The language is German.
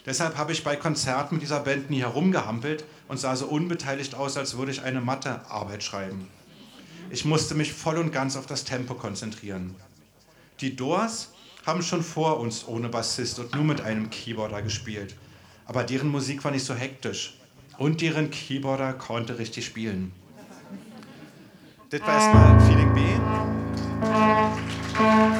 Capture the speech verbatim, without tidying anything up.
Deshalb habe ich bei Konzerten mit dieser Band nie herumgehampelt und sah so unbeteiligt aus, als würde ich eine Mathearbeit schreiben. Ich musste mich voll und ganz auf das Tempo konzentrieren. Die Doors haben schon vor uns ohne Bassist und nur mit einem Keyboarder gespielt. Aber deren Musik war nicht so hektisch. Und deren Keyboarder konnte richtig spielen. Das war erstmal Feeling B.